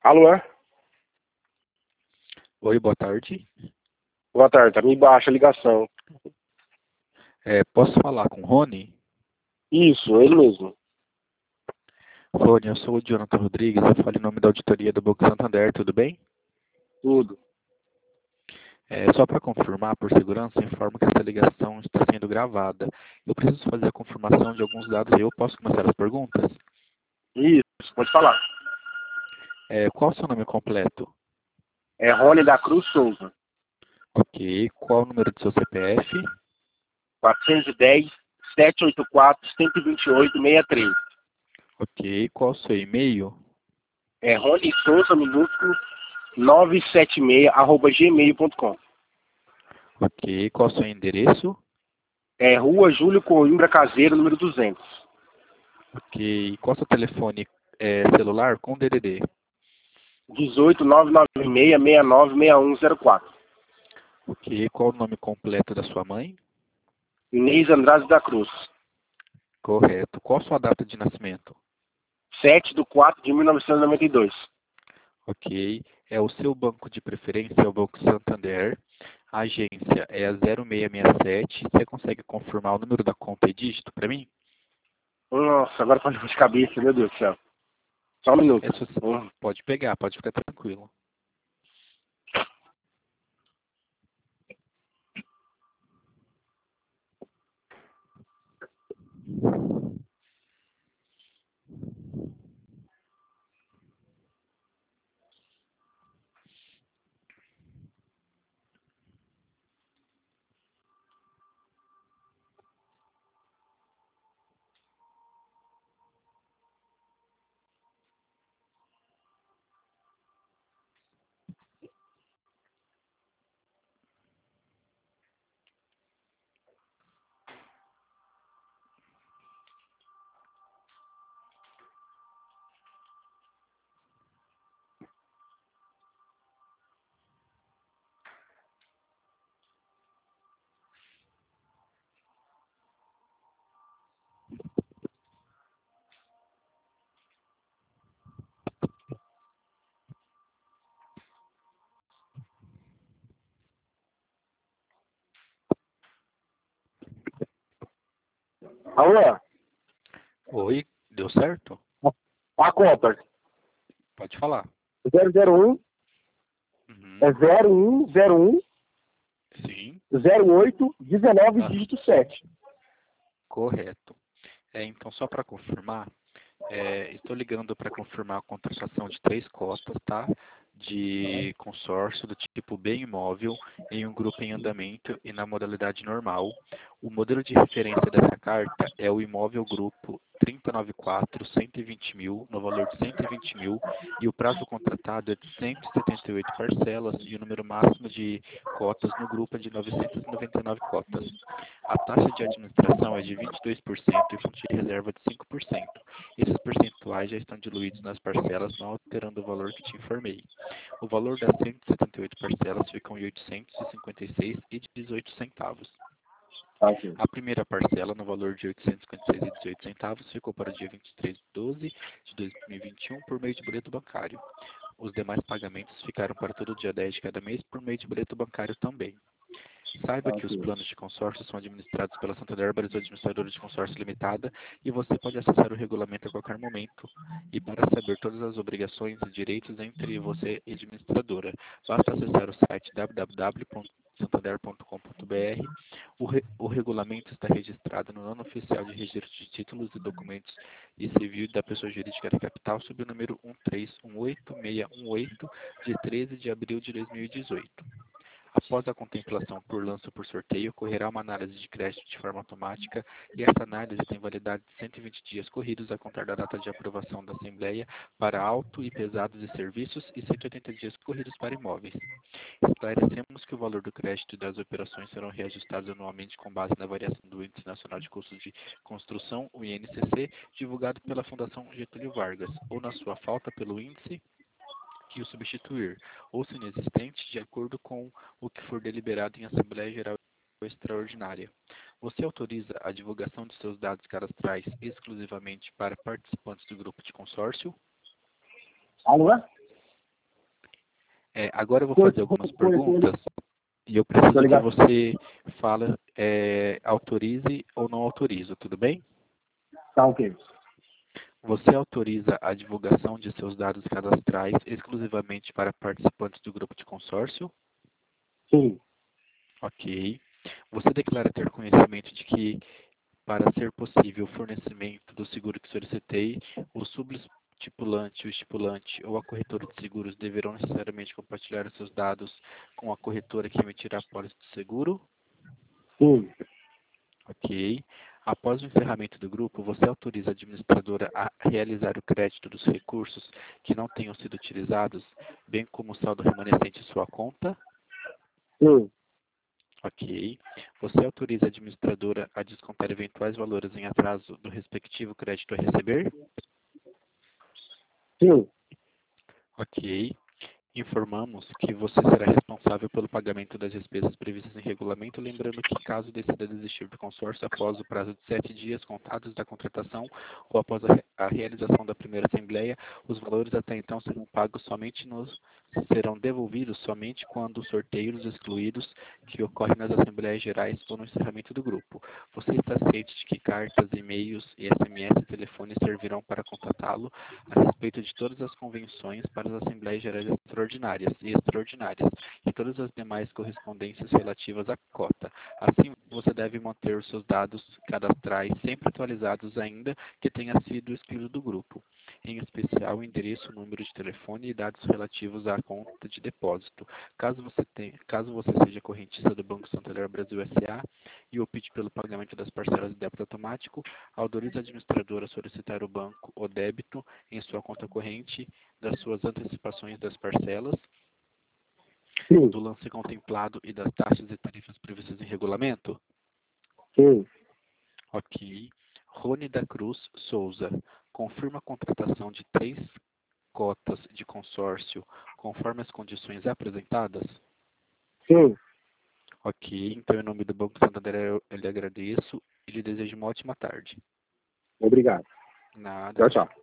Alô? Oi, boa tarde. Boa tarde, tá meio baixa a ligação. Posso falar com o Rony? Isso, ele mesmo. Rony, eu sou o Jonathan Rodrigues, eu falo em nome da auditoria do Banco Santander, tudo bem? Tudo. Só para confirmar, por segurança, informo que essa ligação está sendo gravada. Eu preciso fazer a confirmação de alguns dados e eu posso começar as perguntas? Isso, pode falar. Qual o seu nome completo? É Rony da Cruz Souza. Ok. Qual o número do seu CPF? 410-784-128-63. Ok. Qual o seu e-mail? É Rony Souza, minúsculo, 976, @gmail.com. Ok. Qual o seu endereço? É Rua Júlio Coimbra Caseiro, número 200. Ok. Qual o seu telefone celular com DDD? 18996696104. Ok. Qual o nome completo da sua mãe? Inês Andrade da Cruz. Correto. Qual a sua data de nascimento? 7/4/1992. Ok. O seu banco de preferência é o Banco Santander. A agência é a 0667. Você consegue confirmar o número da conta e dígito para mim? Nossa, agora falei de cabeça, meu Deus do céu. Só um minuto. Se você pode pegar, pode ficar tranquilo. Alô? Oi, deu certo? A conta. Pode falar. 001 Uhum. é 0101 Sim, 08 19 ah, dígito 7. correto. Então, só para confirmar, estou ligando para confirmar a contratação de 3 cotas, tá? De consórcio do tipo bem imóvel em um grupo em andamento e na modalidade normal. O modelo de referência dessa carta é o imóvel grupo 394 120 mil, no valor de 120 mil, e o prazo contratado é de 178 parcelas e o número máximo de cotas no grupo é de 999 cotas. A taxa de administração é de 22% e fundo de reserva de 5%. Esses percentuais já estão diluídos nas parcelas, não alterando o valor que te informei. O valor das 178 parcelas ficam em 856,18 centavos. Ok. A primeira parcela, no valor de 856,18 centavos, ficou para o dia 23 de 12 de 2021 por meio de boleto bancário. Os demais pagamentos ficaram para todo dia 10 de cada mês por meio de boleto bancário também. Saiba que os Ok. planos de consórcio são administrados pela Santander Brasil Administradora de Consórcio Limitada e você pode acessar o regulamento a qualquer momento. E para saber todas as obrigações e direitos entre você e a administradora, basta acessar o site www.santander.com.br. O regulamento está registrado no Ano Oficial de Registro de Títulos e Documentos de Civil da Pessoa Jurídica da Capital, sob o número 1318618, de 13 de abril de 2018. Após a contemplação por lance ou por sorteio, ocorrerá uma análise de crédito de forma automática e essa análise tem validade de 120 dias corridos a contar da data de aprovação da Assembleia para auto e pesados e serviços e 180 dias corridos para imóveis. Esclarecemos que o valor do crédito e das operações serão reajustados anualmente com base na variação do Índice Nacional de Custos de Construção, o INCC, divulgado pela Fundação Getúlio Vargas, ou na sua falta pelo índice que o substituir, ou se inexistente, de acordo com o que for deliberado em Assembleia Geral Extraordinária. Você autoriza a divulgação de seus dados cadastrais exclusivamente para participantes do grupo de consórcio? Alô? Agora eu vou Foi, fazer algumas foi. perguntas e eu Tô preciso que ligado. você fale, autorize ou não autoriza, tudo bem? Tá ok. Você autoriza a divulgação de seus dados cadastrais exclusivamente para participantes do grupo de consórcio? Sim. Ok. Você declara ter conhecimento de que, para ser possível o fornecimento do seguro que solicitei, o subestipulante, o estipulante ou a corretora de seguros deverão necessariamente compartilhar os seus dados com a corretora que emitirá a pólice de seguro? Sim. Ok. Após o encerramento do grupo, você autoriza a administradora a realizar o crédito dos recursos que não tenham sido utilizados, bem como o saldo remanescente em sua conta? Sim. Ok. Você autoriza a administradora a descontar eventuais valores em atraso do respectivo crédito a receber? Sim. Ok. Informamos que você será responsável pelo pagamento das despesas previstas em regulamento, lembrando que, caso decida desistir do consórcio após o prazo de 7 dias contados da contratação ou após a realização da primeira assembleia, os valores até então serão devolvidos somente quando os sorteios excluídos que ocorrem nas assembleias gerais ou no encerramento do grupo. Você está ciente de que cartas, e-mails e SMS e telefones servirão para contatá-lo a respeito de todas as convenções para as Assembleias Gerais Extraordinárias e todas as demais correspondências relativas à cota. Assim, você deve manter os seus dados cadastrais sempre atualizados, ainda que tenha sido excluído do grupo, em especial o endereço, número de telefone e dados relativos à conta de depósito. Caso você seja correntista do Banco Santander Brasil S.A. e opte pelo pagamento das parcelas de débito automático, autorize a administradora a solicitar o banco o débito em sua conta corrente das suas antecipações das parcelas, Sim. do lance contemplado e das taxas e tarifas previstas em regulamento? Sim. Ok. Rony da Cruz Souza, confirma a contratação de 3 cotas de consórcio conforme as condições apresentadas? Sim. Ok. Então, em nome do Banco Santander, eu lhe agradeço e lhe desejo uma ótima tarde. Obrigado. Nada. Tchau, tchau.